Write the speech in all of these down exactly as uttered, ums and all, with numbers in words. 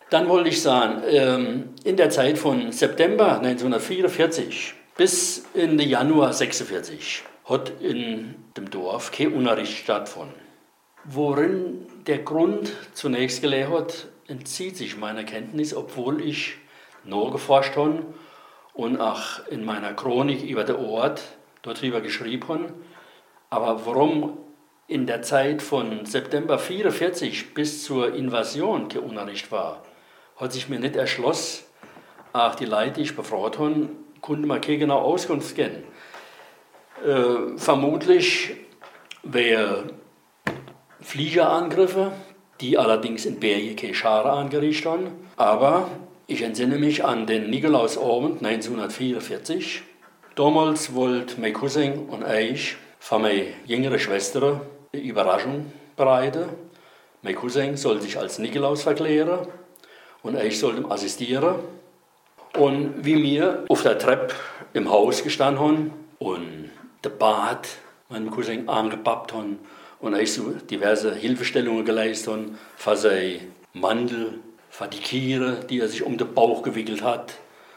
Dann wollte ich sagen, ähm, in der Zeit von September neunzehnhundertvierundvierzig bis in den Januar sechsundvierzig hat in dem Dorf kein Unterricht stattgefunden. Worin der Grund zunächst gelegen hat, entzieht sich meiner Kenntnis, obwohl ich nachgeforscht habe und auch in meiner Chronik über den Ort darüber geschrieben habe. Aber warum in der Zeit von September neunzehnhundertvierundvierzig bis zur Invasion kein Unterricht war, hat sich mir nicht erschlossen. Auch die Leute, die ich befragt habe, konnten mir keine genaue Auskunft geben. Äh, vermutlich wäre Fliegerangriffe, die allerdings in Berge keine Schare angerichtet haben. Aber ich entsinne mich an den Nikolausabend neunzehnhundertvierundvierzig. Damals wollte mein Cousin und ich für meine jüngere Schwester eine Überraschung bereiten. Mein Cousin soll sich als Nikolaus verklären und ich sollte ihm assistieren. Und wie wir auf der Treppe im Haus gestanden haben und der Bart meinem Cousin angepappt haben und ich so diverse Hilfestellungen geleistet habe für seinen Mandel, für die Kiere, die er sich um den Bauch gewickelt hat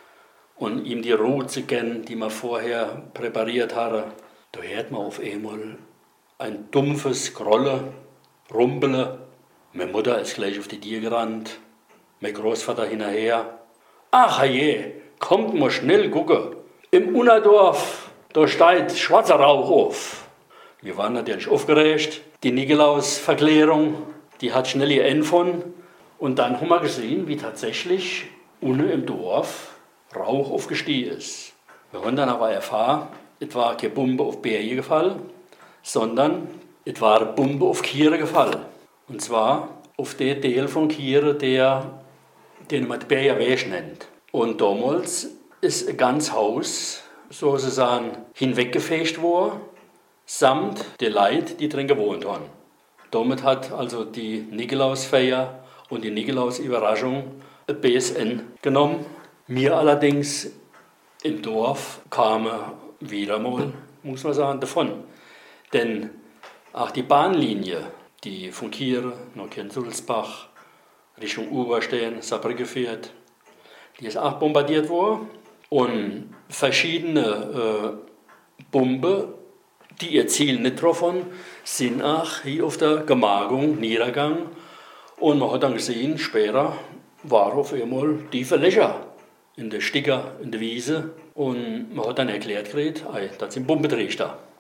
und ihm die Rute kennen, die man vorher präpariert hatte. Da hört man auf einmal ein dumpfes Grollen, Rumpeln. Meine Mutter ist gleich auf die Tür gerannt, mein Großvater hinterher. Ach je, kommt mal schnell gucken. Im Unnerdorf, da steigt schwarzer Rauch auf. Wir waren natürlich aufgeregt. Die Nikolaus-Verklärung, die hat schnell ihr Ende von. Und dann haben wir gesehen, wie tatsächlich unten im Dorf Rauch aufgestiegen ist. Wir haben dann aber erfahren, es war keine Bombe auf Berge gefallen, sondern es war eine Bombe auf Kiere gefallen. Und zwar auf den Teil von Kiere, der, den man die Berger Weg nennt. Und damals ist ein ganzes Haus sozusagen hinweggefegt worden, samt der Leute, die drin gewohnt haben. Damit hat also die Nikolausfeier und die Nikolausüberraschung ein B S N genommen. Mir allerdings im Dorf kamen wieder mal, muss man sagen, davon. Denn auch die Bahnlinie, die von Kiere nach Kirn-Sulzbach Richtung Oberstein, Saarbrücke fährt, die ist auch bombardiert worden. Und verschiedene äh, Bomben, die ihr Ziel nicht getroffen, sind auch hier auf der Gemarkung niedergegangen. Und man hat dann gesehen, später war auf einmal tiefe Löcher in der Sticker, in der Wiese. Und man hat dann erklärt, gekriegt, das sind Bombenträger.